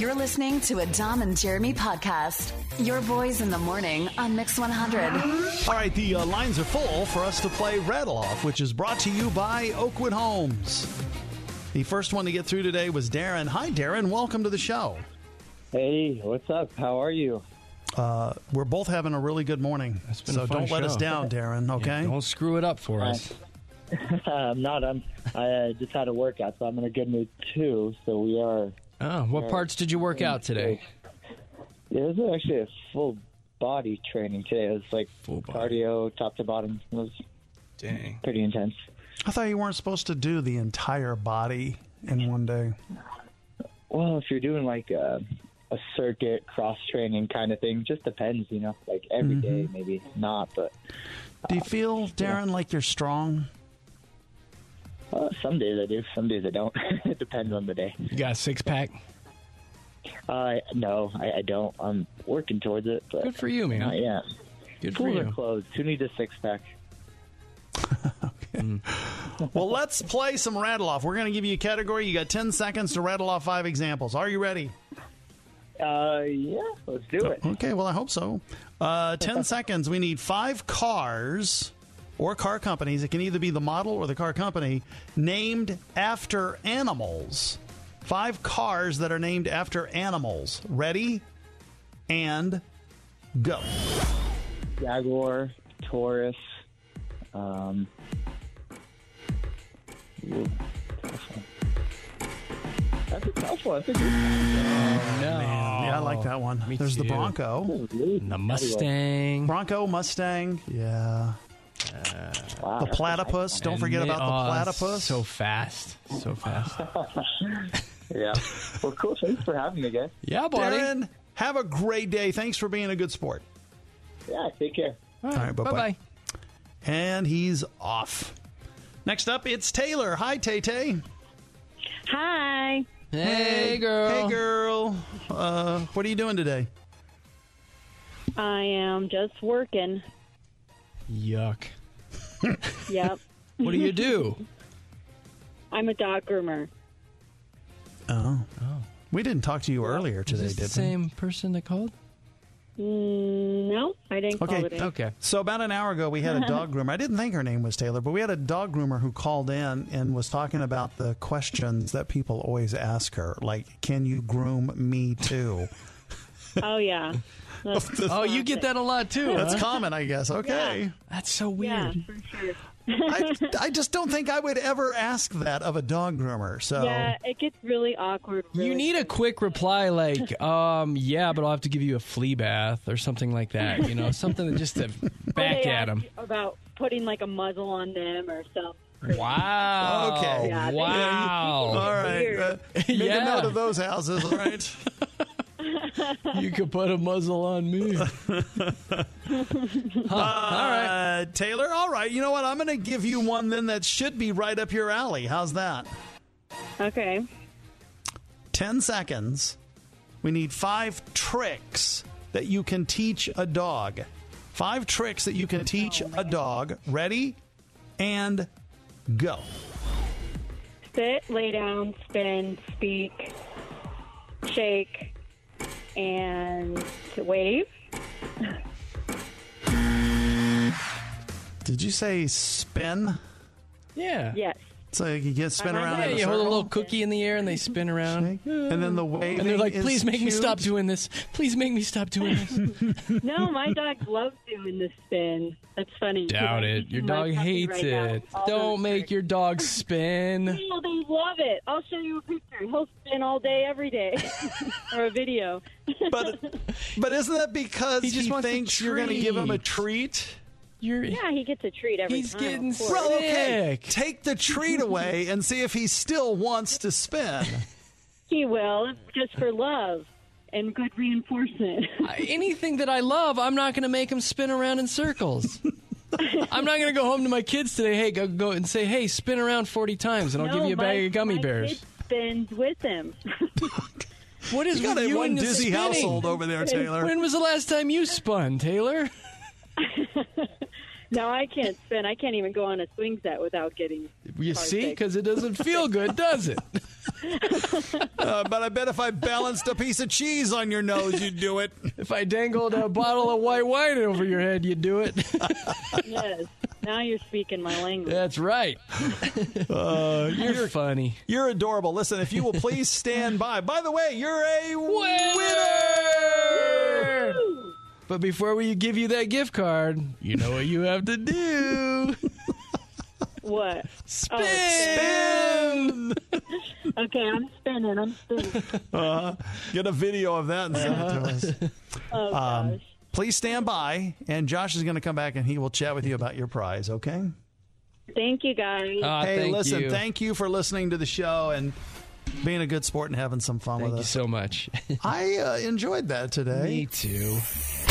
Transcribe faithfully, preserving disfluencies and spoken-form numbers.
You're listening to a Dom and Jeremy podcast. Your boys in the morning on Mix one hundred. All right, the uh, lines are full for us to play Rattle Off, which is brought to you by Oakwood Homes. The first one to get through today was Darren. Hi, Darren. Welcome to the show. Hey, what's up? How are you? Uh, we're both having a really good morning, so don't let us down, Darren, okay? Yeah, don't screw it up for us. I'm not. I'm. I uh, just had a workout, so I'm in a good mood too. So we are. Oh, what parts did you work out today? Yeah, it was actually a full body training today. It was like Full body. cardio, top to bottom. It was Dang. pretty intense. I thought you weren't supposed to do the entire body in one day. Well, if you're doing like a, a circuit cross training kind of thing, just depends, you know. Like every day, maybe not, but. Do you feel, Darren, like you're strong? Uh, some days I do, some days I don't. It depends on the day. You got a six pack? Uh, no, I, I don't. I'm working towards it. But Good for you, man. Not yet. Good for Pools are you. closed. Who needs a six pack? Well, let's play some Rattle Off. We're going to give you a category. You got ten seconds to rattle off five examples. Are you ready? Uh, yeah, let's do it. Okay, well, I hope so. Uh, ten seconds. We need five cars or car companies. It can either be the model or the car company named after animals. Five cars that are named after animals. Ready? And go. Jaguar, Taurus. Um, ooh, tough one. That's a tough one. That's a good one. No. Yeah, I like that one. Me There's the too. Bronco. The Mustang. Bronco, Mustang. Yeah. Wow, The that's a platypus. Don't And forget they- about the oh, platypus. So fast. So fast. nice- Yeah. Well, cool. Thanks for having me, guys. Yeah, buddy. Darren, have a great day. Thanks for being a good sport. Yeah, take care. All right, bye-bye. Bye-bye. And he's off. Next up, it's Taylor. Hi, Tay-Tay. Hi. Hey, girl. Hey, girl. Uh, what are you doing today? I am just working. Yuck. Yep. What do you do? I'm a dog groomer. Oh. Oh. We didn't talk to you earlier Is today, this did the we? same person that called? Mm, no, I didn't Okay, call it in. Okay. So about an hour ago, we had a dog groomer. I didn't think her name was Taylor, but we had a dog groomer who called in and was talking about the questions that people always ask her, like, can you groom me too? Oh, yeah. That's, Oh, you get that a lot, too. That's huh? common, I guess. Okay. That's so yeah, weird. for sure. I, I just don't think I would ever ask that of a dog groomer. So Yeah, it gets really awkward. Really You need a quick reply like, um, yeah, but I'll have to give you a flea bath or something like that. You know, something that just to back They at ask them. you about putting like a muzzle on them or something. Wow. Okay. Yeah, they- Wow. all right. Weird. Uh, make Yeah. a note of those houses, all right? You could put a muzzle on me. Huh. All right. Uh, Taylor, all right. You know what? I'm going to give you one then that should be right up your alley. How's that? Okay. Ten seconds. We need five tricks that you can teach a dog. Five tricks that you can teach a dog. Ready? And go. Sit, lay down, spin, speak, shake, and to wave. Did you say spin? Yeah. Yes. So you get spin around Yeah, in a you hold a circle? little cookie in the air and they spin around. And then the waving And they're like, is please make me cute. stop doing this. Please make me stop doing this. No, my dog loves doing the spin. That's funny. Doubt I it. teach Your him my dog puppy hates right now it. all Don't those make tricks. your dog spin. No, they love it. I'll show you a picture. He'll spin all day, every day, or a video. But but isn't that because He he, just wants a thinks you're going to give him a treat. treat? You're, Yeah, he gets a treat every He's time. getting of course. so- Well, okay. Sick. Take the treat away and see if he still wants to spin. He will, just for love and good reinforcement. anything that I love, I'm not going to make him spin around in circles. I'm not going to go home to my kids today. Hey, go, go and say, hey, spin around forty times, and I'll No, give you a bag my- of gummy my bears. kid spins with him. What is You got with a you one and the dizzy spinning? household over there, Taylor. When was the last time you spun, Taylor? No, I can't spin. I can't even go on a swing set without getting. You Car see, sick. because it doesn't feel good, does it? Uh, but I bet if I balanced a piece of cheese on your nose, you'd do it. If I dangled a bottle of white wine over your head, you'd do it. Yes. Now you're speaking my language. That's right. Uh, You're, you're, funny. you're adorable. Listen, if you will please stand by. By the way, you're a winner! But before we give you that gift card, you know what you have to do. What? Spin! Spin! Okay, I'm spinning. I'm spinning. Uh, get a video of that and send it to us. Oh, gosh. Um, please stand by, and Josh is going to come back and he will chat with you about your prize, okay? Thank you, guys. Ah, hey, thank listen, you. thank you for listening to the show and being a good sport and having some fun Thank with you us. so much. I uh, enjoyed that today. Me too.